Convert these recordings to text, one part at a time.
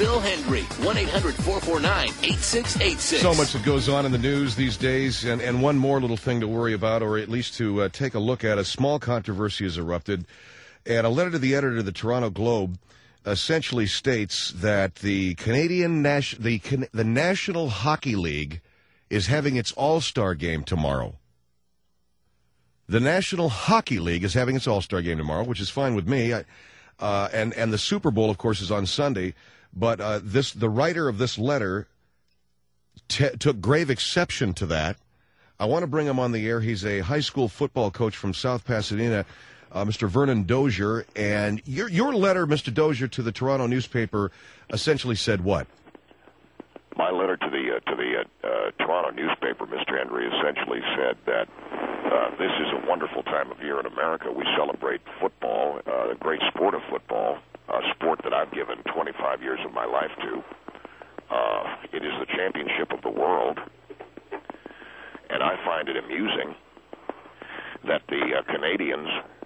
Phil Hendry, 1-800-449-8686. So much that goes on in the news these days, and one more little thing to worry about, or at least to take a look at. A small controversy has erupted, and a letter to the editor of the Toronto Globe essentially states that the the National Hockey League is having its All-Star game tomorrow. The National Hockey League is having its All-Star game tomorrow, which is fine with me. And the Super Bowl, of course, is on Sunday. But the writer of this letter took grave exception to that. I want to bring him on the air. He's a high school football coach from South Pasadena, Mr. Vernon Dozier. And your letter, Mr. Dozier, to the Toronto newspaper essentially said what? My letter to the Toronto newspaper, Mr. Henry, essentially said that this is a wonderful time of year in America. We celebrate football, the great sport of football, a sport that I've given 25 years of my life to. It is the championship of the world, and I find it amusing that the Canadians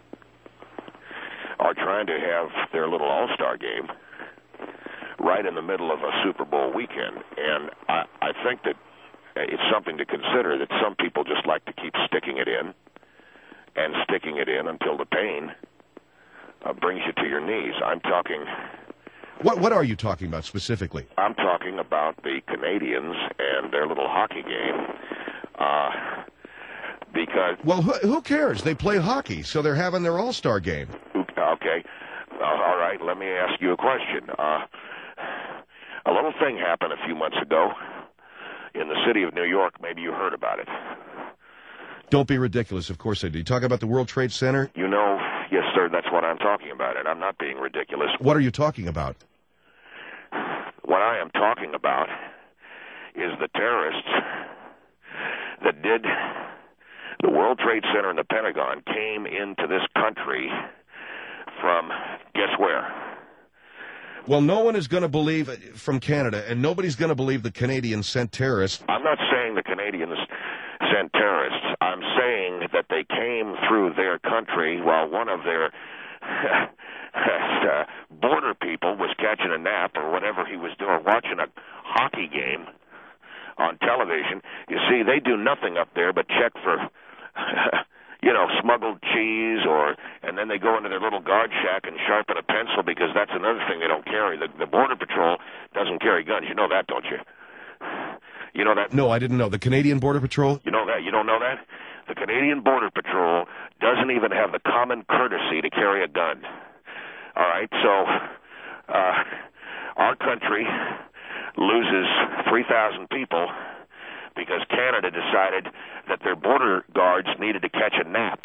are trying to have their little All-Star game right in the middle of a Super Bowl weekend. And I think that it's something to consider, that some people just like to keep sticking it in until the pain brings you to your knees. I'm talking... What are you talking about specifically? I'm talking about the Canadians and their little hockey game. Because... Well, who cares? They play hockey, so they're having their All-Star game. Okay. All right, let me ask you a question. A little thing happened a few months ago in the city of New York. Maybe you heard about it. Don't be ridiculous. Of course I do. You talking about the World Trade Center? You know, yes, sir, that's what I'm talking about, and I'm not being ridiculous. What are you talking about? What I am talking about is the terrorists that did the World Trade Center and the Pentagon came into this country from, guess where? Well, no one is going to believe from Canada, and nobody's going to believe the Canadians sent terrorists. I'm not saying the Canadians sent terrorists. I'm saying that they came through their country while one of their border people was catching a nap or whatever he was doing, watching a hockey game on television. You see, they do nothing up there but check for... smuggled cheese, and then they go into their little guard shack and sharpen a pencil, because that's another thing they don't carry. The Border Patrol doesn't carry guns. You know that, don't you? You know that? No, I didn't know. The Canadian Border Patrol? You know that? You don't know that? The Canadian Border Patrol doesn't even have the common courtesy to carry a gun. All right, so our country loses 3,000 people because Canada decided that their border guards needed to catch a nap.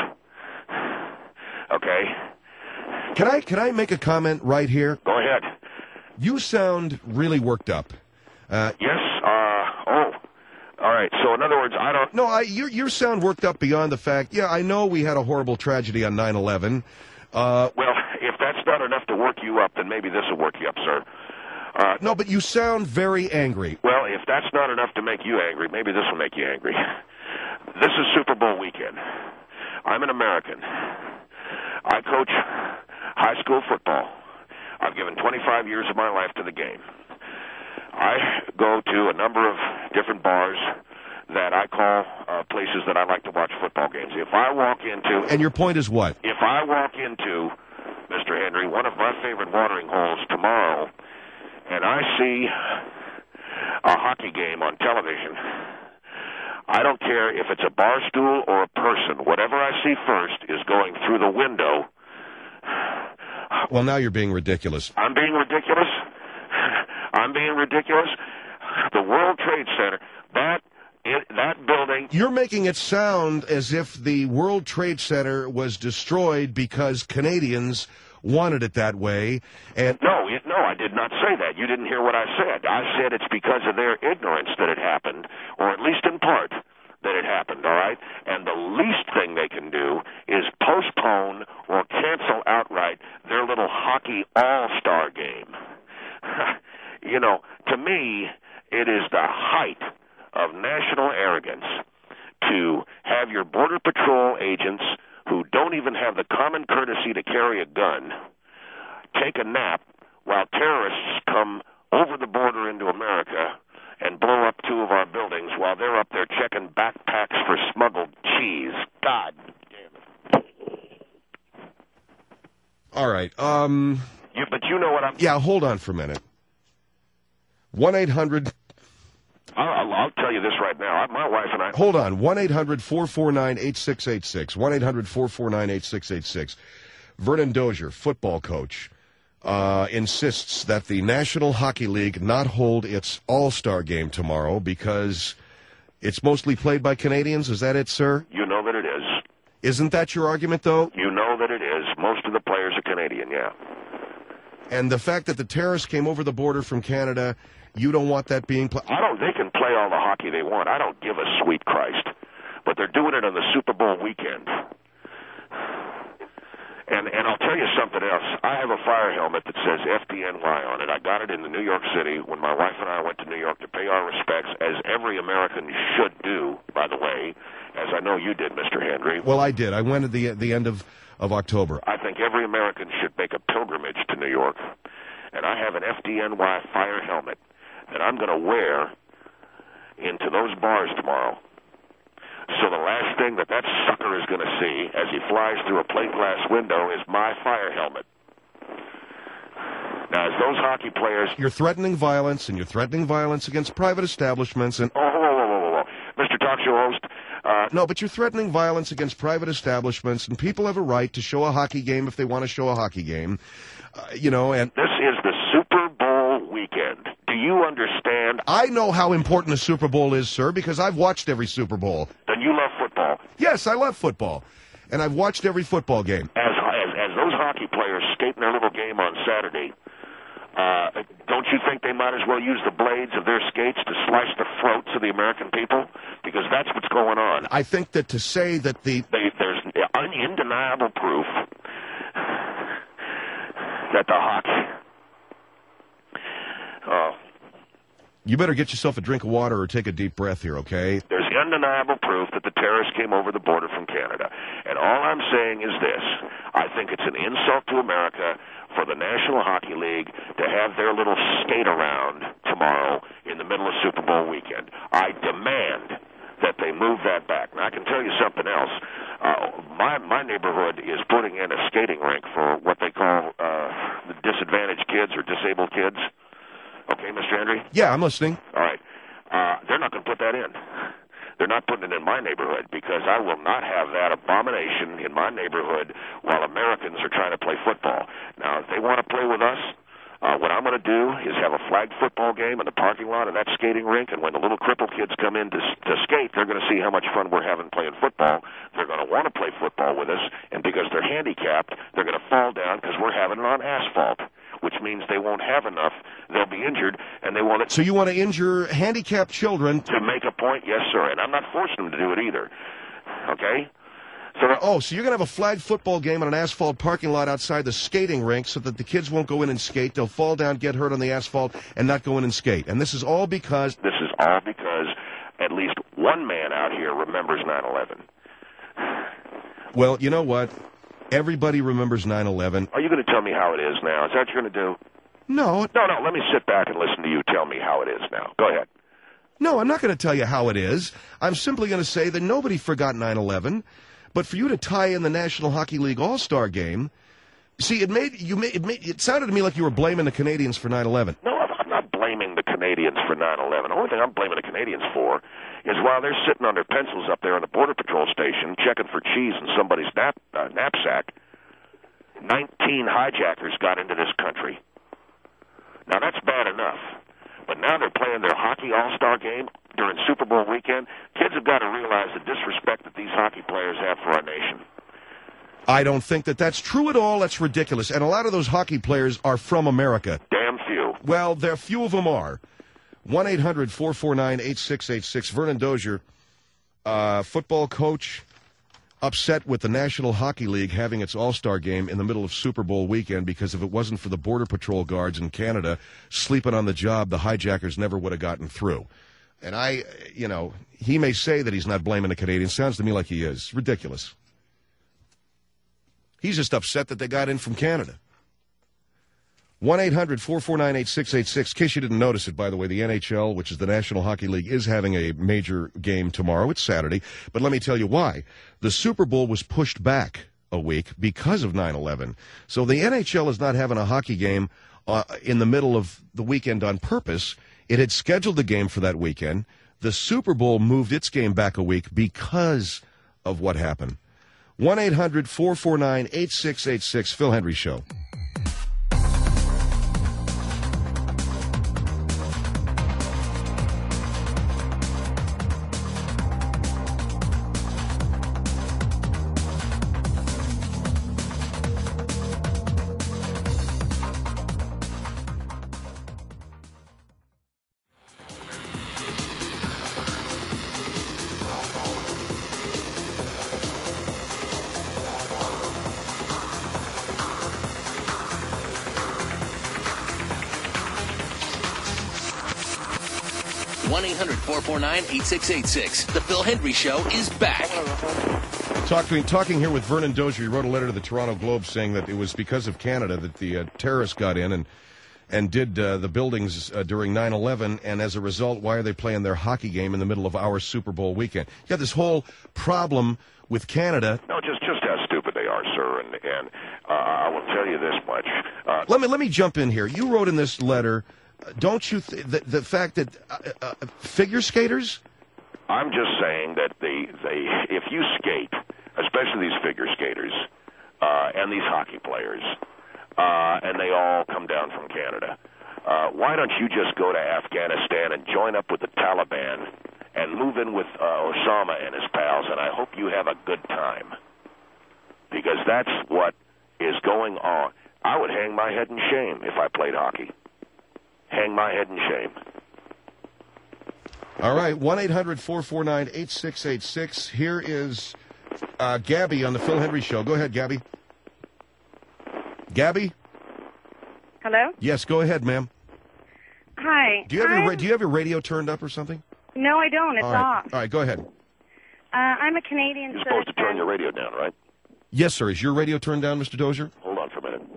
Okay? Can I make a comment right here? Go ahead. You sound really worked up. Yes? All right. So, in other words, I don't... No, you sound worked up beyond the fact... Yeah, I know we had a horrible tragedy on 9/11. Well, if that's not enough to work you up, then maybe this will work you up, sir. No, but you sound very angry. Well, if that's not enough to make you angry, maybe this will make you angry. This is Super Bowl weekend. I'm an American. I coach high school football. I've given 25 years of my life to the game. I go to a number of different bars that I call places that I like to watch football games. If I walk into... And your point is what? If I walk into, Mr. Henry, one of my favorite watering holes tomorrow, and I see a hockey game on television, I don't care if it's a bar stool or a person. Whatever I see first is going through the window. Well, now you're being ridiculous. I'm being ridiculous? I'm being ridiculous? The World Trade Center, that building... You're making it sound as if the World Trade Center was destroyed because Canadians wanted it that way. And No, I did not say that. You didn't hear what I said. I said it's because of their ignorance that it happened, or at least in part that it happened, all right? And the least thing they can do is postpone or cancel outright their little hockey all-star game. To me, it is the height of national arrogance to have your Border Patrol agents who don't even have the common courtesy to carry a gun take a nap while terrorists come over But you know what I'm... Yeah, hold on for a minute. 1-800... I'll tell you this right now. My wife and I... Hold on. 1-800-449-8686. 1-800-449-8686. Vernon Dozier, football coach, insists that the National Hockey League not hold its All-Star game tomorrow because it's mostly played by Canadians. Is that it, sir? You know that it is. Isn't that your argument, though? You know that it is. Most of the players are Canadian, yeah. And the fact that the terrorists came over the border from Canada, you don't want that being played? They can play all the hockey they want. I don't give a sweet Christ. But they're doing it on the Super Bowl weekend. And I'll tell you something else. I have a fire helmet that says FDNY on it. I got it in New York City when my wife and I went to New York to pay our respects, as every American should do, by the way, as I know you did, Mr. Henry. Well, I did. I went at the end of October. I think every American should make a pilgrimage to New York. And I have an FDNY fire helmet that I'm going to wear into those bars tomorrow. So the last thing that sucker is going to see as he flies through a plate glass window is my fire helmet. Now, as those hockey players... You're threatening violence, and you're threatening violence against private establishments, and... Whoa. Mr. Talk Show host... No, but you're threatening violence against private establishments, and people have a right to show a hockey game if they want to show a hockey game. And... This is the Super Bowl weekend. Do you understand? I know how important the Super Bowl is, sir, because I've watched every Super Bowl. Then you love football. Yes, I love football. And I've watched every football game. As those hockey players skate in their little game on Saturday, don't you think they might as well use the blades of their skates to slice the throats of the American people? Because that's what's going on. I think that to say that there's undeniable proof that the hockey... You better get yourself a drink of water or take a deep breath here, okay? There's undeniable proof that the terrorists came over the border from Canada. And all I'm saying is this. I think it's an insult to America for the National Hockey League to have their little skate around tomorrow in the middle of Super Bowl weekend. I demand that they move that back. Now, I can tell you something else. My neighborhood is putting in a skating rink for what they call the disadvantaged kids or disabled kids. Okay, Mr. Henry? Yeah, I'm listening. All right. They're not going to put that in. They're not putting it in my neighborhood because I will not have that abomination in my neighborhood while Americans are trying to play football. Now, if they want to play with us, what I'm going to do is have a flag football game in the parking lot of that skating rink, and when the little crippled kids come in to skate, they're going to see how much fun we're having playing football. They're going to want to play football with us, and because they're handicapped, they're going to fall down because we're having it on asphalt, which means they won't have enough. They'll be injured, and they won't... So you want to injure handicapped children? To make a point, yes, sir, and I'm not forcing them to do it either, okay? So you're going to have a flag football game on an asphalt parking lot outside the skating rink so that the kids won't go in and skate. They'll fall down, get hurt on the asphalt, and not go in and skate. And this is all because... This is all because at least one man out here remembers 9/11. Well, you know what? Everybody remembers 9/11. Are you going to tell me how it is now? Is that what you're going to do? No. No, let me sit back and listen to you tell me how it is now. Go ahead. No, I'm not going to tell you how it is. I'm simply going to say that nobody forgot 9/11. But for you to tie in the National Hockey League All-Star game, see, it sounded to me like you were blaming the Canadians for 9/11. No, I'm not blaming the Canadians for 9/11. The only thing I'm blaming the Canadians for is while they're sitting on their pencils up there on the Border Patrol station checking for cheese in somebody's knapsack, 19 hijackers got into this country. Now, that's bad enough. But now they're playing their hockey all-star game during Super Bowl weekend. Kids have got to realize the disrespect that these hockey players have for our nation. I don't think that that's true at all. That's ridiculous. And a lot of those hockey players are from America. Damn few. Well, there few of them are. 1-800-449-8686. Vernon Dozier, football coach, upset with the National Hockey League having its All-Star game in the middle of Super Bowl weekend because if it wasn't for the Border Patrol guards in Canada sleeping on the job, the hijackers never would have gotten through. And he may say that he's not blaming the Canadians. Sounds to me like he is. Ridiculous. He's just upset that they got in from Canada. 1-800-449-8686. In case you didn't notice it, by the way, the NHL, which is the National Hockey League, is having a major game tomorrow. It's Saturday. But let me tell you why. The Super Bowl was pushed back a week because of 9/11. So the NHL is not having a hockey game in the middle of the weekend on purpose. It had scheduled the game for that weekend. The Super Bowl moved its game back a week because of what happened. 1-800-449-8686, Phil Hendrie Show. one 800-449-8686. The Phil Hendrie Show is back. Talking here with Vernon Dozier. He wrote a letter to the Toronto Globe saying that it was because of Canada that the terrorists got in and did the buildings during 9/11, and as a result, why are they playing their hockey game in the middle of our Super Bowl weekend? You got this whole problem with Canada. No, just how stupid they are, sir, and I will tell you this much. Let me jump in here. You wrote in this letter, don't you the fact that figure skaters? I'm just saying that if you skate, especially these figure skaters and these hockey players, and they all come down from Canada, why don't you just go to Afghanistan and join up with the Taliban and move in with Osama and his pals, and I hope you have a good time, because that's what is going on. I would hang my head in shame if I played hockey. Hang my head in shame. All right, 1-800-449-8686. Here is Gabby on the Phil Hendrie Show. Go ahead, Gabby. Gabby? Hello? Yes, go ahead, ma'am. Hi. Do you have your radio turned up or something? No, I don't. It's off. All right, go ahead. I'm a Canadian You're citizen. supposed to turn your radio down, right? Yes, sir. Is your radio turned down, Mr. Dozier? Hold on for a minute.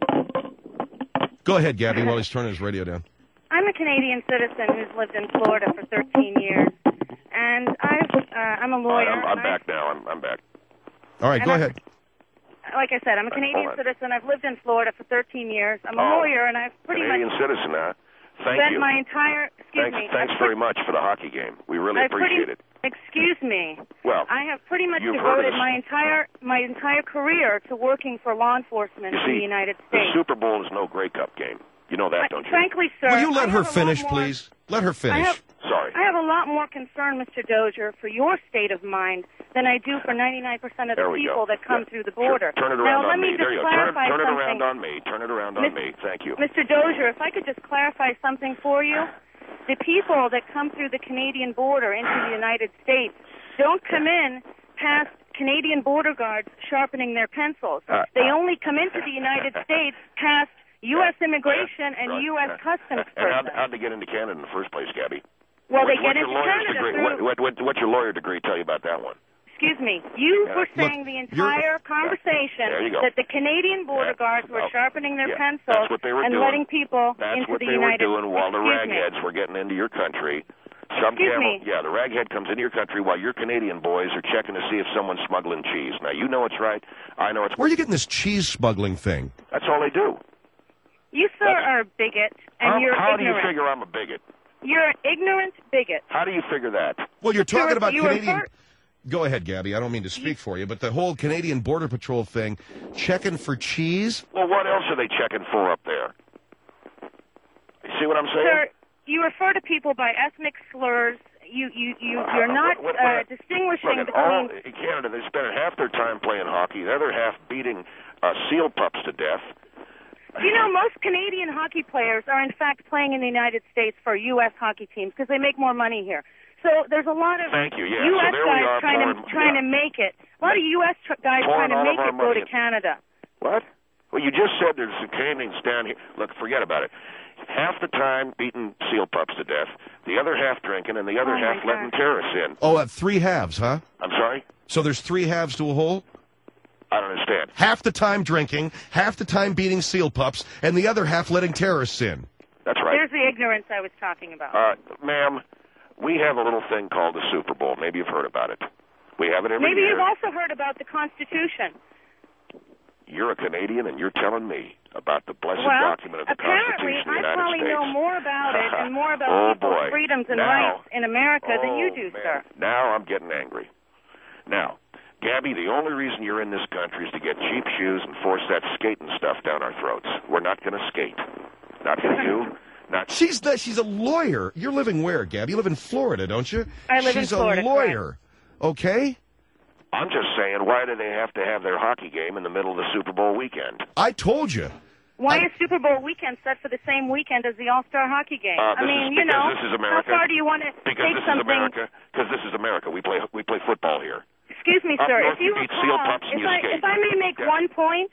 Go ahead, Gabby, while he's turning his radio down. I'm a Canadian citizen who's lived in Florida for 13 years, and I'm a lawyer. I'm back now. I'm back. All right, go ahead. Like I said, I'm a Canadian citizen. I've lived in Florida for 13 years. I'm a lawyer, and I've pretty Canadian much citizen, huh? Thank spent you. my entire Thanks very much for the hockey game. We really appreciate it. Excuse me. Well, I have pretty much you've heard of devoted my entire career to working for law enforcement in the United States. The Super Bowl is no Grey Cup game. You know that, don't you? Frankly, sir. Will you let her finish, please? Let her finish. Sorry. I have a lot more concern, Mr. Dozier, for your state of mind than I do for 99% of the people that come through the border. Turn it around on me. There you go. Turn it around on me. Turn it around on me. Thank you. Mr. Dozier, if I could just clarify something for you. The people that come through the Canadian border into the United States don't come in past Canadian border guards sharpening their pencils. They only come into the United States past U.S. immigration and U.S. customs persons. How'd they get into Canada in the first place, Gabby? Well, they get into Canada through... What's your lawyer degree tell you about that one? Excuse me. You were saying the entire conversation that the Canadian border guards were sharpening their pencils and letting people into the United States. That's what they were doing while the ragheads were getting into your country. The raghead comes into your country while your Canadian boys are checking to see if someone's smuggling cheese. Now, you know it's right. I know it's... Where are you getting this cheese smuggling thing? That's all they do. You, sir, are a bigot, and you're ignorant. How do you figure I'm a bigot? You're an ignorant bigot. How do you figure that? Well, you're talking about Canadian... Go ahead, Gabby. I don't mean to speak for you, but the whole Canadian Border Patrol thing, checking for cheese? Well, what else are they checking for up there? You see what I'm saying? Sir, you refer to people by ethnic slurs. You're not distinguishing between... In Canada, they're spending half their time playing hockey, the other half beating seal pups to death. You know, most Canadian hockey players are, in fact, playing in the United States for U.S. hockey teams because they make more money here. So there's a lot of U.S. guys trying to make it. A lot of U.S. guys trying to make it go to Canada. What? Well, you just said there's some Canadians down here. Look, forget about it. Half the time beating seal pups to death, the other half drinking, and the other half letting terrorists in. Oh, three halves, huh? I'm sorry? So there's three halves to a whole? I don't understand. Half the time drinking, half the time beating seal pups, and the other half letting terrorists in. That's right. There's the ignorance I was talking about. Ma'am, we have a little thing called the Super Bowl. Maybe you've heard about it. We have it every year. Maybe you've also heard about the Constitution. You're a Canadian, and you're telling me about the blessed document of the Constitution of the United States. I probably know more about it and more about people's freedoms and rights in America than you do, sir. Now I'm getting angry. Now, Gabby, the only reason you're in this country is to get cheap shoes and force that skating stuff down our throats. We're not going to skate. Not for you. Not. She's a lawyer. You're living where, Gabby? You live in Florida, don't you? I live in Florida. She's a lawyer. Correct. Okay? I'm just saying, why do they have to have their hockey game in the middle of the Super Bowl weekend? I told you. Why is Super Bowl weekend set for the same weekend as the All-Star hockey game? This is America. How far do you want to take something? Because this is America. We play football here. Excuse me, sir. If you eat seal pups and you skate. If I may make one point,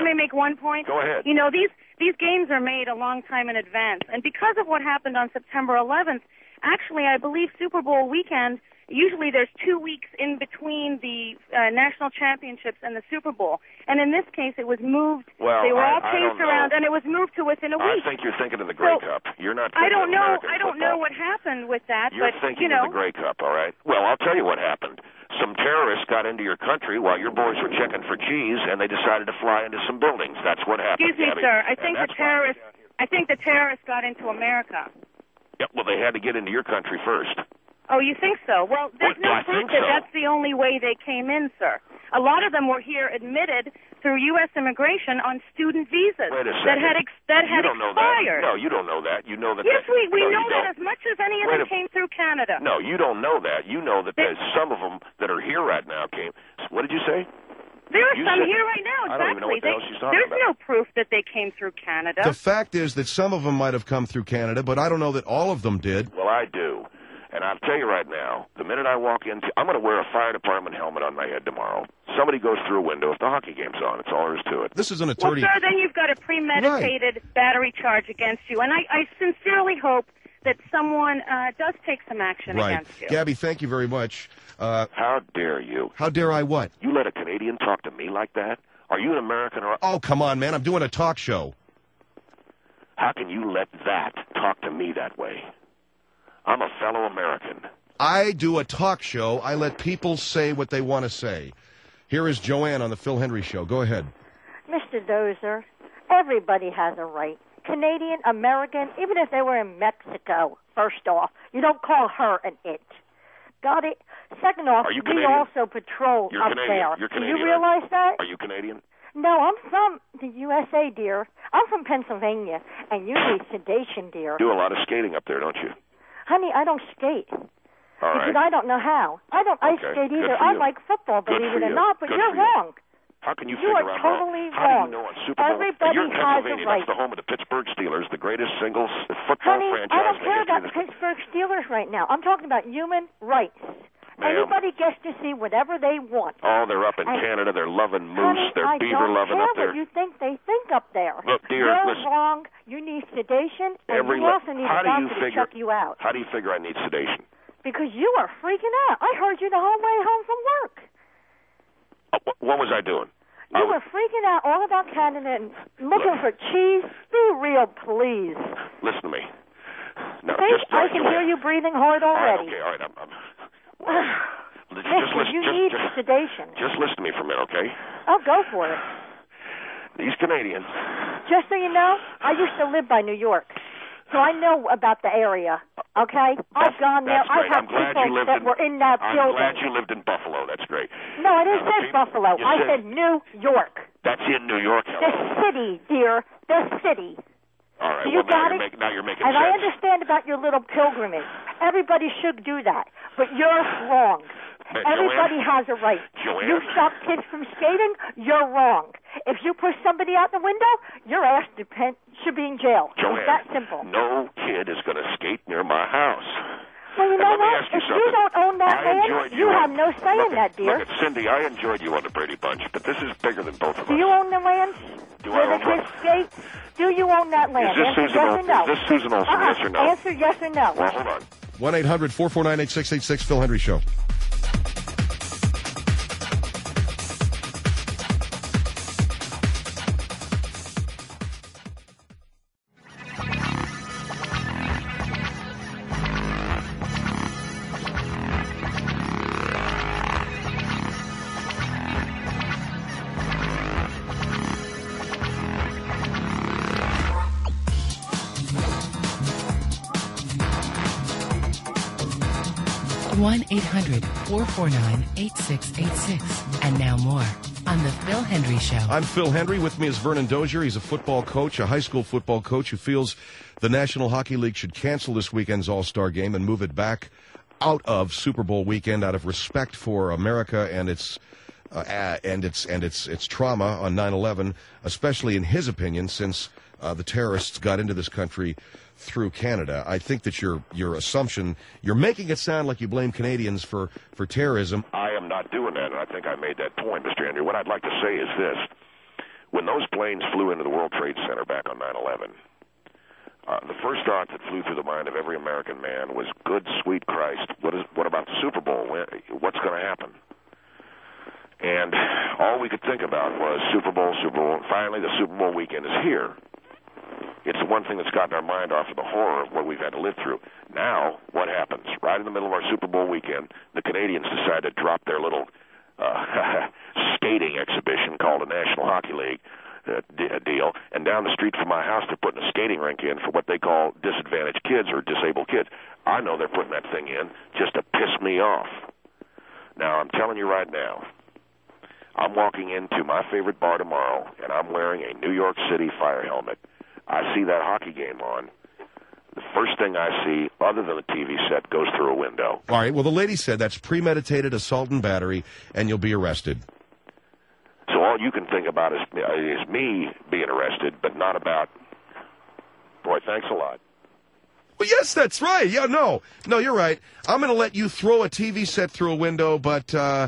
Go ahead. You know, these games are made a long time in advance, and because of what happened on September 11th, actually, I believe Super Bowl weekend. Usually there's 2 weeks in between the national championships and the Super Bowl. And in this case, it was moved. Well, they were all changed around, and it was moved to within a week. I think you're thinking of the Grey Cup. You're not thinking I of don't know what happened with that. You're thinking of the Grey Cup, all right? Well, I'll tell you what happened. Some terrorists got into your country while your boys were checking for cheese, and they decided to fly into some buildings. That's what happened. Excuse me, Gabby. sir. I think the terrorists got into America. Yep, well, they had to get into your country first. Oh, you think so? Well, there's no proof that that's the only way they came in, sir. A lot of them were here admitted through U.S. immigration on student visas that had expired. No, you don't know that. You know that. Yes, we know that as much as any of them came through Canada. No, you don't know that. You know that there's some of them that are here right now came. What did you say? There are some here right now, exactly. I don't even know what the hell she's talking about. There's no proof that they came through Canada. The fact is that some of them might have come through Canada, but I don't know that all of them did. Well, I do. And I'll tell you right now, the minute I walk in, I'm going to wear a fire department helmet on my head tomorrow. Somebody goes through a window if the hockey game's on. That's all there is to it. This is an attorney. Well, sir, then you've got a premeditated battery charge against you. And I sincerely hope that someone does take some action against you. Gabby, thank you very much. How dare you? How dare I what? You let a Canadian talk to me like that? Are you an American or... Oh, come on, man. I'm doing a talk show. How can you let that talk to me that way? I'm a fellow American. I do a talk show. I let people say what they want to say. Here is Joanne on the Phil Hendry Show. Go ahead. Mr. Dozer, everybody has a right. Canadian, American, even if they were in Mexico, first off. You don't call her an it. Got it? Second off, we also patrol up there. You're Canadian. Do you realize that? Are you Canadian? No, I'm from the USA, dear. I'm from Pennsylvania, and you need sedation, dear. Do a lot of skating up there, don't you? Honey, I don't skate. All right. Because I don't know how. I don't ice skate either. I like football, believe it or not, but you're wrong. How can you figure out totally wrong? How do you know on Super Bowl? Everybody You're in has a Pennsylvania. right. That's the home of the Pittsburgh Steelers, the greatest single football franchise. I don't care about the Pittsburgh Steelers right now. I'm talking about human rights. Anybody gets to see whatever they want. Oh, they're up in Canada. They're loving moose. They're beaver loving up there. I don't care what you think they think up there. Look, dear, you're wrong. You need sedation, and you also need a doctor to check you out. How do you figure I need sedation? Because you are freaking out. I heard you the whole way home from work. What was I doing? You were freaking out all about Canada and looking for cheese. Be real, please. Listen to me. No, I can hear you breathing hard already. All right. You need sedation. Just listen to me for a minute, okay? I'll go for it. These Canadians. Just so you know, I used to live by New York, so I know about the area, okay? I've gone there. I have people that were in that building. I'm glad you lived in Buffalo. That's great. No, I didn't say Buffalo. I said New York. That's in New York. The city, dear. The city. All right. You got it? Now you're making sense. And I understand about your little pilgrimage. Everybody should do that, but you're wrong. Everybody has a right. Joanne? You stop kids from skating, you're wrong. If you push somebody out the window, your ass should be in jail. Joanne, it's that simple. No kid is going to skate near my house. Well, you know what? If you don't own that land, you have no say in that, dear. Look, Cindy, I enjoyed you on the Brady Bunch, but this is bigger than both of us. Do you own the land where the kids skate? Do you own that land? Answer yes or no. Is this Susan Olsen? Yes or no? Answer yes or no. Well, hold on. 1-800-449-8686, Phil Hendry Show. 1-800-449-8686. And now more on The Phil Hendrie Show. I'm Phil Hendrie. With me is Vernon Dozier. He's a football coach, a high school football coach who feels the National Hockey League should cancel this weekend's All-Star Game and move it back out of Super Bowl weekend out of respect for America and its trauma on 9/11, especially in his opinion, since the terrorists got into this country through Canada. I think that your assumption, you're making it sound like you blame Canadians for terrorism. I am not doing that, and I think I made that point, Mr. Andrew. What I'd like to say is this. When those planes flew into the World Trade Center back on 9/11, the first thought that flew through the mind of every American man was, good sweet Christ, what about the Super Bowl? What's going to happen? And all we could think about was Super Bowl, and finally the Super Bowl weekend is here. It's the one thing that's gotten our mind off of the horror of what we've had to live through. Now, what happens? Right in the middle of our Super Bowl weekend, the Canadians decide to drop their little skating exhibition called the National Hockey League deal, and down the street from my house they're putting a skating rink in for what they call disadvantaged kids or disabled kids. I know they're putting that thing in just to piss me off. Now, I'm telling you right now, I'm walking into my favorite bar tomorrow, and I'm wearing a New York City Fire helmet. I see that hockey game on. The first thing I see, other than the TV set, goes through a window. All right, well, the lady said that's premeditated assault and battery, and you'll be arrested. So all you can think about is me being arrested, but not about, boy, thanks a lot. Well, yes, that's right. Yeah, no, you're right. I'm going to let you throw a TV set through a window, but that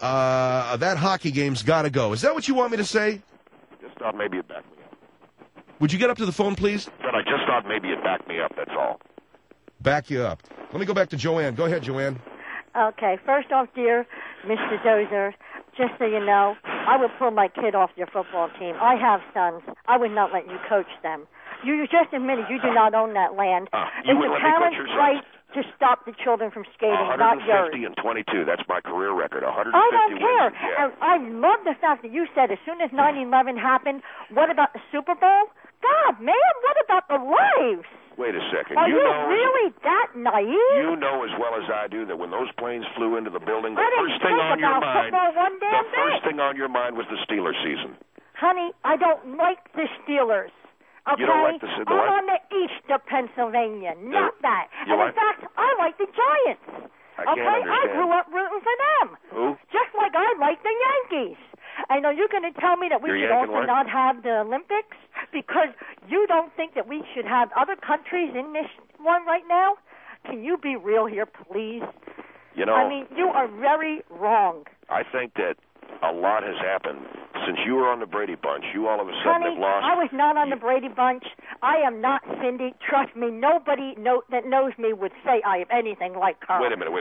hockey game's got to go. Is that what you want me to say? Just thought maybe you'd back me up. Would you get up to the phone, please? But I just thought maybe you'd back me up, that's all. Back you up. Let me go back to Joanne. Go ahead, Joanne. Okay, first off, dear Mr. Dozier, just so you know, I would pull my kid off your football team. I have sons. I would not let you coach them. You just admitted you do not own that land. It's the parents' right to stop the children from skating, not yours. 150 and 22. That's my career record. 150 I don't care. wins. Yeah. And I love the fact that you said as soon as 9/11 happened, what about the Super Bowl? God, man, what about the lives? Wait a second. Are you really that naive? You know as well as I do that when those planes flew into the building, the I first thing on your mind, the first thing on your mind was the Steelers season. Honey, I don't like the Steelers. Okay? You don't like the I'm on the east of Pennsylvania, not that. And in fact, I like the Giants. I can't understand. I grew up rooting for them. Who? Just like I like the Yankees. And are you going to tell me that we should also not have the Olympics? Because you don't think that we should have other countries in this one right now? Can you be real here, please? You know, I mean, you are very wrong. I think that a lot has happened since you were on the Brady Bunch. You all of a sudden have lost. I was not on the Brady Bunch. I am not Cindy. Trust me, nobody that knows me would say I am anything like her. Wait a minute.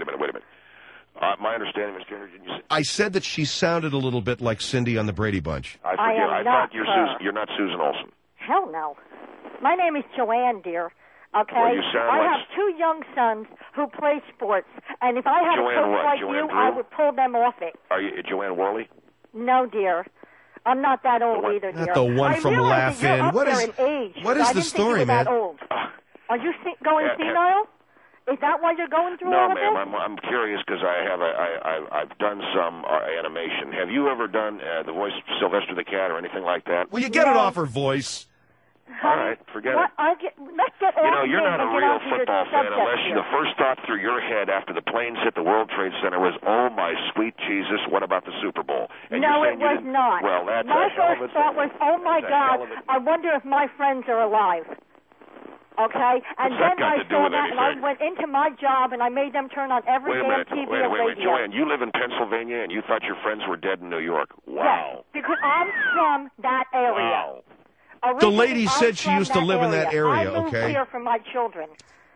My understanding, Mr. Henry, I said that she sounded a little bit like Cindy on the Brady Bunch. I thought you're not Susan Olsen. Hell no. My name is Joanne, dear. Okay? Well, you sound I have two young sons who play sports, and if I had a coach like you, I would pull them off it. Are you Joanne Worley? No, dear. I'm not that old either, dear. Not the one from Laugh-In. What is the story, man? That old. Are you going senile? Is that why you're going through all of this? No, ma'am. I'm curious because I've done some animation. Have you ever done the voice of Sylvester the Cat or anything like that? Well, you get it off her voice. All right, forget it. Let's get off. You're not a real football fan unless the first thought through your head after the planes hit the World Trade Center was, "Oh my sweet Jesus, what about the Super Bowl?" And no, it was not. Well, that's my first thought was, "Oh my God, I wonder if my friends are alive." Okay, and then I saw that, and I went into my job, and I made them turn on every damn TV and radio. Joanne, you live in Pennsylvania, and you thought your friends were dead in New York. Wow. Yes, because I'm from that area. Wow. The lady said she used to live in that area, I moved here for my children.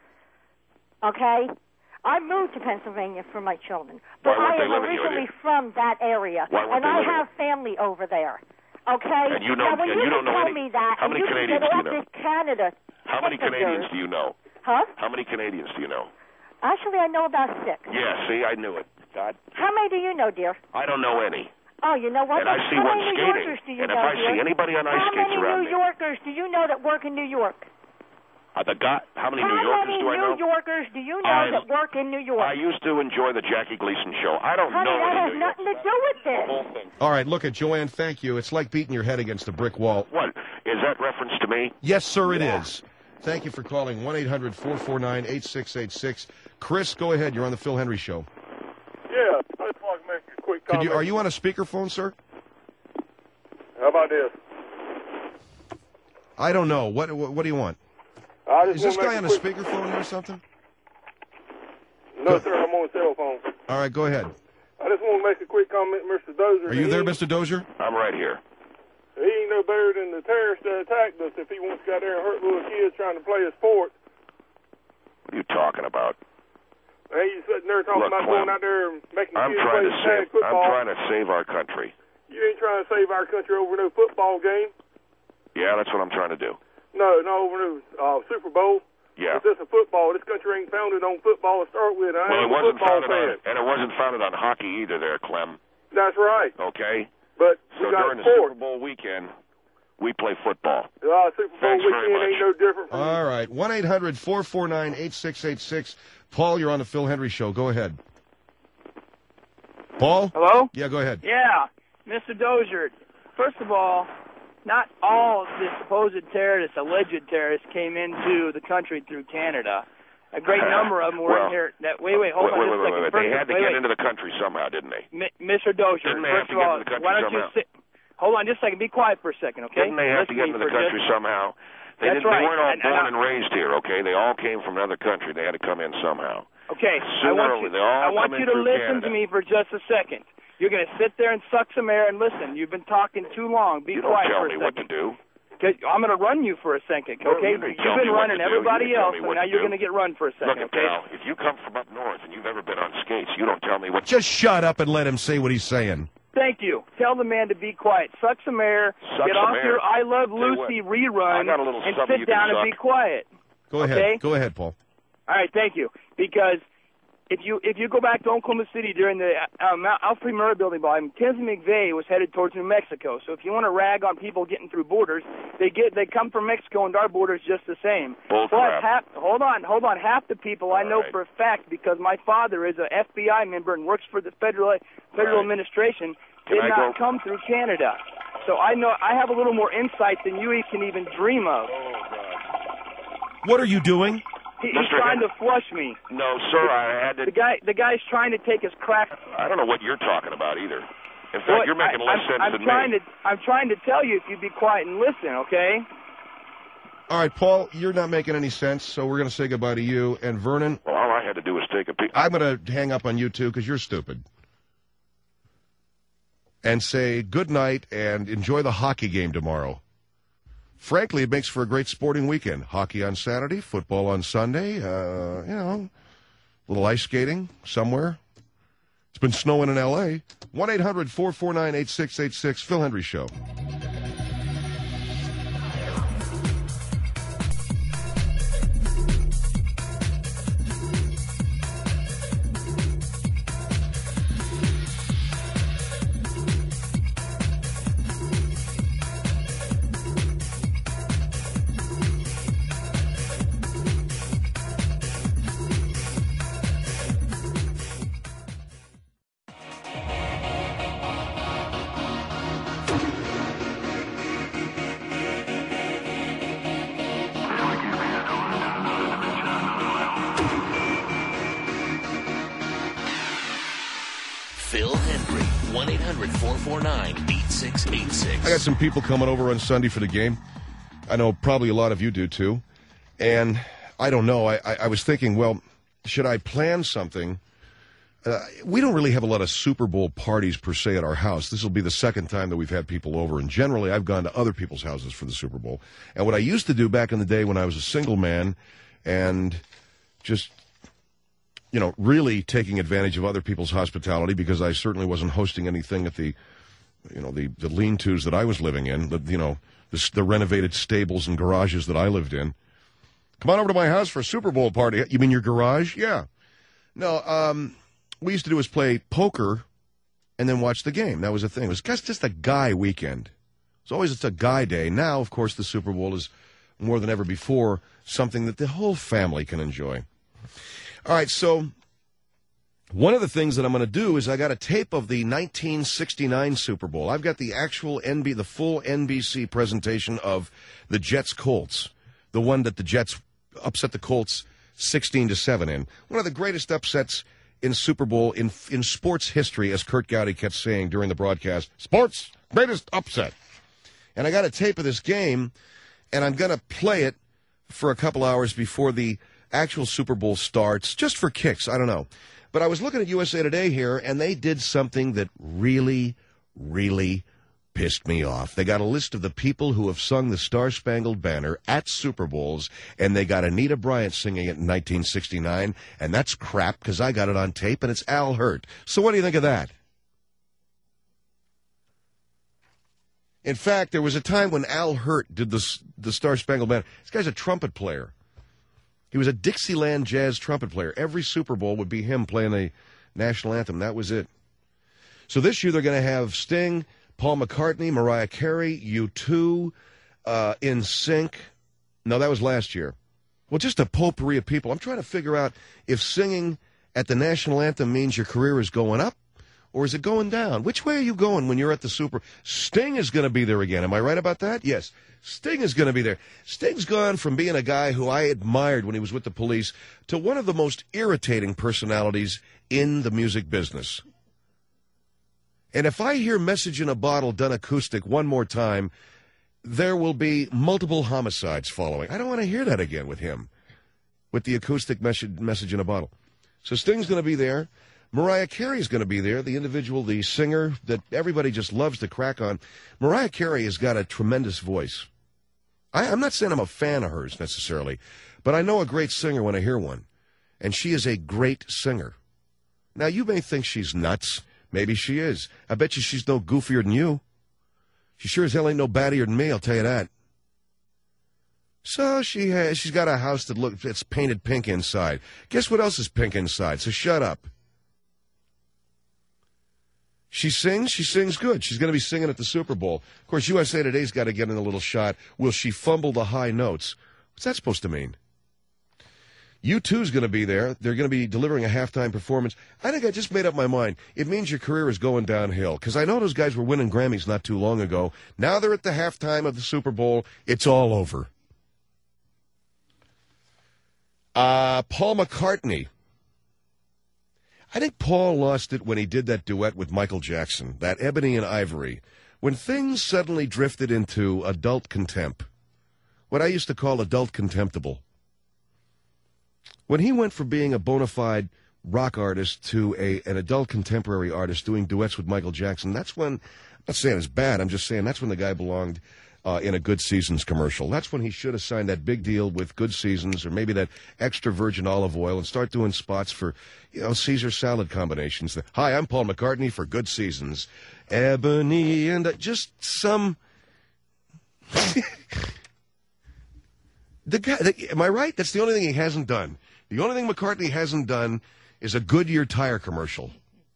Okay? I moved to Pennsylvania for my children. But I am originally from that area. And I have family over there. Okay? And you know, now, when and you don't know tell any, me that, how many Canadians do you know? Canada. How many Canadians do you know? Huh? How many Canadians do you know? Actually, I know about 6. Yeah, see, I knew it. God. How many do you know, dear? I don't know any. Oh, you know what? And I see one skating. Do you And know, if I see anybody on ice skates around me. How many New Yorkers do you know that work in New York? How many New Yorkers do I know? New Yorkers do you know that work in New York? I used to enjoy the Jackie Gleason show. I don't Honey, know that any has New nothing to Yorkers. do with this. All right, look at Joanne. Thank you. It's like beating your head against a brick wall. What? Is that reference to me? Yes, sir, it is. Thank you for calling 1-800-449-8686. Chris, go ahead. You're on the Phil Henry Show. Yeah, I just want to make a quick comment. Are you on a speakerphone, sir? How about this? I don't know. What do you want? Is this guy on a speakerphone or something? No, sir. I'm on a cell phone. All right, go ahead. I just want to make a quick comment, Mr. Dozier. Are you there, Mr. Dozier? I'm right here. He ain't no better than the terrorist that attacked us if he wants to go out there and hurt little kids trying to play a sport. What are you talking about? Hey, you sitting there talking Look, about Clem, going out there and making I'm kids trying play to tag save. football. I'm trying to save our country. You ain't trying to save our country over no football game. Yeah, that's what I'm trying to do. No, over no Super Bowl. Yeah. It's just a football. This country ain't founded on football to start with. Well, it wasn't founded on, and it wasn't founded on hockey either, there, Clem. That's right. Okay. But so we got during the Super Bowl weekend, we play football. Super Bowl Thanks very weekend ain't no different from All right. 1-800-449-8686. Paul, you're on the Phil Henry Show. Go ahead. Paul? Hello? Yeah, go ahead. Yeah, Mr. Dozier. First of all, not all of the supposed terrorists, alleged terrorists, came into the country through Canada. A great number of them were in here. Wait, hold on just a second. They had to get into the country somehow, didn't they? Mr. Dozier, Didn't they have first to of get all, into the country why don't somehow? you sit? Hold on just a second. Be quiet for a second, okay? Didn't they have to get into the country somehow? They That's didn't. right. They weren't all And born and raised here, okay? They all came from another country. They had to come in somehow. Okay, I want you to listen to me for just a second. You're going to sit there and suck some air and listen. You've been talking too long. Be quiet for a second. You don't tell me what to do. I'm going to run you for a second, okay? You've been running everybody else, and now you're going to get run for a second, Look, okay? pal, if you come from up north and you've ever been on skates, you don't tell me what... Just shut up and let him say what he's saying. Thank you. Tell the man to be quiet. Suck some air. Get off your I Love Lucy rerun and sit down and be quiet. Go ahead. Okay? Go ahead, Paul. All right, thank you. Because if you go back to Oklahoma City during the Alfred Murrah building bomb, Kinsey McVeigh was headed towards New Mexico. So if you want to rag on people getting through borders, they come from Mexico and our borders just the same. Bull But crap. hold on. Half the people I know for a fact, because my father is an FBI member and works for the federal administration, did not come through Canada. So I have a little more insight than you can even dream of. What are you doing? He's trying to flush me. No, sir, I had to... The guy's trying to take his crack. I don't know what you're talking about either. In fact, you're making less sense than me. I'm trying to tell you if you be quiet and listen, okay? All right, Paul, you're not making any sense, so we're going to say goodbye to you. And Vernon... Well, all I had to do was take a peek. I'm going to hang up on you, too, because you're stupid. And say good night and enjoy the hockey game tomorrow. Frankly, it makes for a great sporting weekend. Hockey on Saturday, football on Sunday, a little ice skating somewhere. It's been snowing in L.A. 1-800-449-8686, Phil Henry Show. Phil Henry, 1-800-449-8686. I got some people coming over on Sunday for the game. I know probably a lot of you do, too. And I don't know. I was thinking, well, should I plan something? We don't really have a lot of Super Bowl parties, per se, at our house. This will be the second time that we've had people over. And generally, I've gone to other people's houses for the Super Bowl. And what I used to do back in the day when I was a single man and just, really taking advantage of other people's hospitality, because I certainly wasn't hosting anything at the lean-tos that I was living in, the renovated stables and garages that I lived in. Come on over to my house for a Super Bowl party. You mean your garage? Yeah. No, we used to do is play poker and then watch the game. That was a thing. It was just a guy weekend. It's a guy day. Now, of course, the Super Bowl is more than ever before, something that the whole family can enjoy. All right, so one of the things that I'm going to do is I got a tape of the 1969 Super Bowl. I've got the actual the full NBC presentation of the Jets-Colts, the one that the Jets upset the Colts 16-7 in. One of the greatest upsets in Super Bowl in sports history, as Kurt Gowdy kept saying during the broadcast. Sports, greatest upset. And I got a tape of this game, and I'm going to play it for a couple hours before the actual Super Bowl starts, just for kicks. I don't know. But I was looking at USA Today here, and they did something that really, really pissed me off. They got a list of the people who have sung the Star-Spangled Banner at Super Bowls, and they got Anita Bryant singing it in 1969, and that's crap because I got it on tape, and it's Al Hirt. So what do you think of that? In fact, there was a time when Al Hirt did the Star-Spangled Banner. This guy's a trumpet player. He was a Dixieland jazz trumpet player. Every Super Bowl would be him playing the national anthem. That was it. So this year they're going to have Sting, Paul McCartney, Mariah Carey, U2, NSYNC. No, that was last year. Well, just a potpourri of people. I'm trying to figure out if singing at the national anthem means your career is going up or is it going down? Which way are you going when you're at the Super? Sting is going to be there again. Am I right about that? Yes. Sting is going to be there. Sting's gone from being a guy who I admired when he was with the Police to one of the most irritating personalities in the music business. And if I hear Message in a Bottle done acoustic one more time, there will be multiple homicides following. I don't want to hear that again with him, with the acoustic Message in a Bottle. So Sting's going to be there. Mariah Carey's going to be there, the individual, the singer that everybody just loves to crack on. Mariah Carey has got a tremendous voice. I'm not saying I'm a fan of hers necessarily, but I know a great singer when I hear one. And she is a great singer. Now, you may think she's nuts. Maybe she is. I bet you she's no goofier than you. She sure as hell ain't no battier than me, I'll tell you that. So she's got a house it's painted pink inside. Guess what else is pink inside? So shut up. She sings good. She's going to be singing at the Super Bowl. Of course, USA Today's got to get in a little shot. Will she fumble the high notes? What's that supposed to mean? U2's going to be there. They're going to be delivering a halftime performance. I think I just made up my mind. It means your career is going downhill, because I know those guys were winning Grammys not too long ago. Now they're at the halftime of the Super Bowl. It's all over. Paul McCartney. I think Paul lost it when he did that duet with Michael Jackson, that Ebony and Ivory, when things suddenly drifted into adult contempt, what I used to call adult contemptible. When he went from being a bona fide rock artist to an adult contemporary artist doing duets with Michael Jackson, that's when, I'm not saying it's bad, I'm just saying that's when the guy belonged in a Good Seasons commercial. That's when he should have signed that big deal with Good Seasons or maybe that extra virgin olive oil and start doing spots for, Caesar salad combinations. Hi, I'm Paul McCartney for Good Seasons. Ebony and just some... The guy, am I right? That's the only thing he hasn't done. The only thing McCartney hasn't done is a Goodyear tire commercial.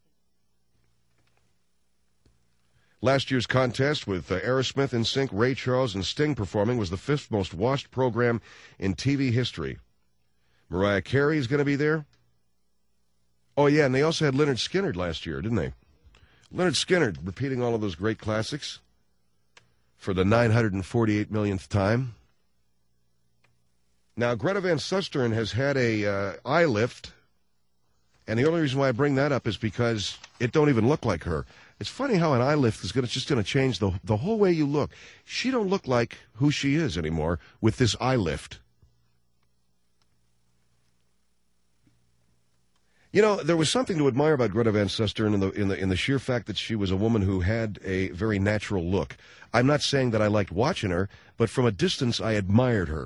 Last year's contest with Aerosmith, NSYNC, Ray Charles, and Sting performing was the 5th most watched program in TV history. Mariah Carey is going to be there. Oh, yeah, and they also had Lynyrd Skynyrd last year, didn't they? Lynyrd Skynyrd repeating all of those great classics for the 948 millionth time. Now, Greta Van Susteren has had a eye lift, and the only reason why I bring that up is because it don't even look like her. It's funny how an eye lift is just going to change the whole way you look. She don't look like who she is anymore with this eye lift. There was something to admire about Greta Van Susteren in the sheer fact that she was a woman who had a very natural look. I'm not saying that I liked watching her, but from a distance I admired her.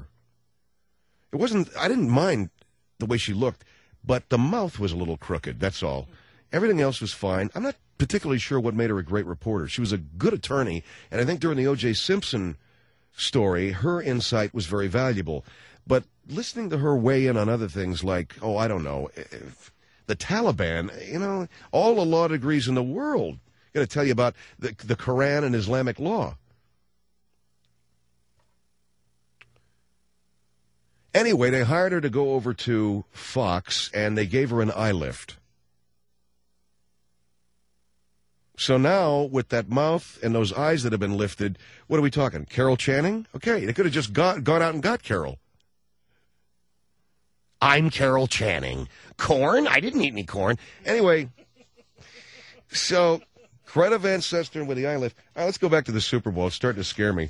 I didn't mind the way she looked, but the mouth was a little crooked, that's all. Everything else was fine. I'm not particularly sure what made her a great reporter. She was a good attorney, and I think during the O.J. Simpson story, her insight was very valuable. But listening to her weigh in on other things like, I don't know, the Taliban, all the law degrees in the world, going to tell you about the Quran and Islamic law. Anyway, they hired her to go over to Fox, and they gave her an eye lift. So now, with that mouth and those eyes that have been lifted, what are we talking? Carol Channing? Okay, they could have just gone out and got Carol. I'm Carol Channing. Corn? I didn't eat any corn. Anyway, so Greta Van Susteren with the eye lift. All right, let's go back to the Super Bowl. It's starting to scare me.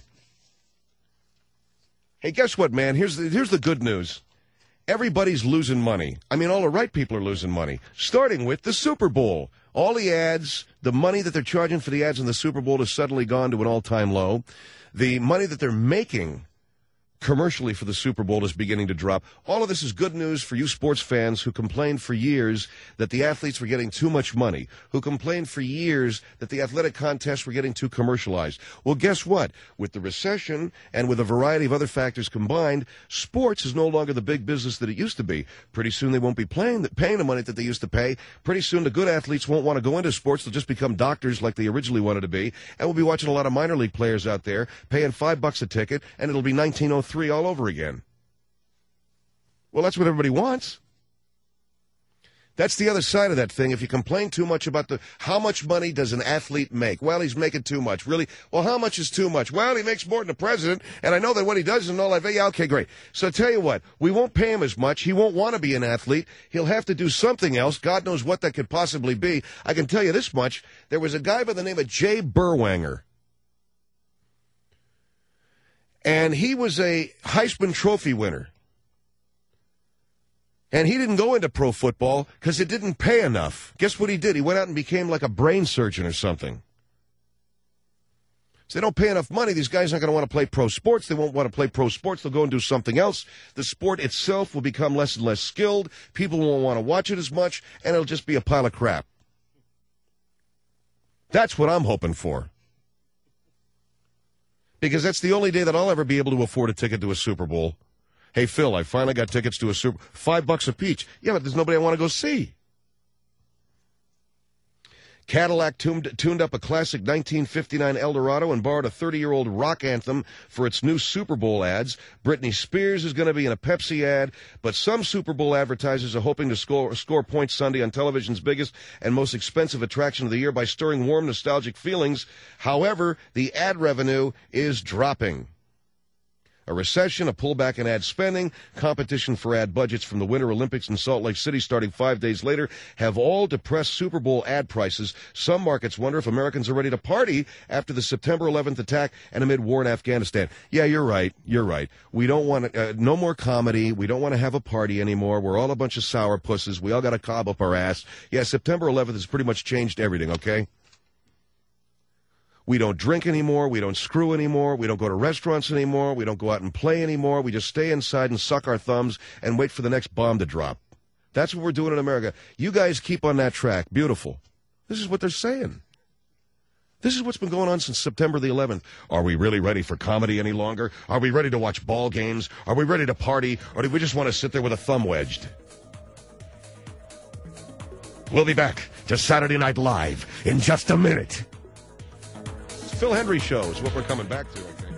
Hey, guess what, man? Here's the good news. Everybody's losing money. I mean, all the right people are losing money, starting with the Super Bowl. All the ads, the money that they're charging for the ads in the Super Bowl has suddenly gone to an all-time low. The money that they're making commercially for the Super Bowl is beginning to drop. All of this is good news for you sports fans who complained for years that the athletes were getting too much money, who complained for years that the athletic contests were getting too commercialized. Well, guess what? With the recession and with a variety of other factors combined, sports is no longer the big business that it used to be. Pretty soon they won't be paying the money that they used to pay. Pretty soon the good athletes won't want to go into sports. They'll just become doctors like they originally wanted to be. And we'll be watching a lot of minor league players out there paying $5 a ticket, and it'll be 1903 all over again. Well, that's what everybody wants. That's the other side of that thing. If you complain too much about how much money does an athlete make? Well, he's making too much. Really? Well, how much is too much? Well, he makes more than the president, and I know that what he does is all like, yeah, okay, great. So I tell you what, we won't pay him as much. He won't want to be an athlete. He'll have to do something else. God knows what that could possibly be. I can tell you this much. There was a guy by the name of Jay Berwanger. And he was a Heisman Trophy winner. And he didn't go into pro football because it didn't pay enough. Guess what he did? He went out and became like a brain surgeon or something. So they don't pay enough money. These guys aren't going to want to play pro sports. They won't want to play pro sports. They'll go and do something else. The sport itself will become less and less skilled. People won't want to watch it as much, and it'll just be a pile of crap. That's what I'm hoping for. Because that's the only day that I'll ever be able to afford a ticket to a Super Bowl. Hey, Phil, I finally got tickets to a Super Bowl. $5 a piece. Yeah, but there's nobody I want to go see. Cadillac tuned up a classic 1959 Eldorado and borrowed a 30-year-old rock anthem for its new Super Bowl ads. Britney Spears is going to be in a Pepsi ad, but some Super Bowl advertisers are hoping to score points Sunday on television's biggest and most expensive attraction of the year by stirring warm, nostalgic feelings. However, the ad revenue is dropping. A recession, a pullback in ad spending, competition for ad budgets from the Winter Olympics in Salt Lake City starting 5 days later have all depressed Super Bowl ad prices. Some markets wonder if Americans are ready to party after the September 11th attack and amid war in Afghanistan. Yeah, you're right. You're right. We don't want no more comedy. We don't want to have a party anymore. We're all a bunch of sourpusses. We all got to cob up our ass. Yeah, September 11th has pretty much changed everything, okay? We don't drink anymore. We don't screw anymore. We don't go to restaurants anymore. We don't go out and play anymore. We just stay inside and suck our thumbs and wait for the next bomb to drop. That's what we're doing in America. You guys keep on that track. Beautiful. This is what they're saying. This is what's been going on since September the 11th. Are we really ready for comedy any longer? Are we ready to watch ball games? Are we ready to party? Or do we just want to sit there with a thumb wedged? We'll be back to Saturday Night Live in just a minute. Phil Hendrie Show is what we're coming back to, I think.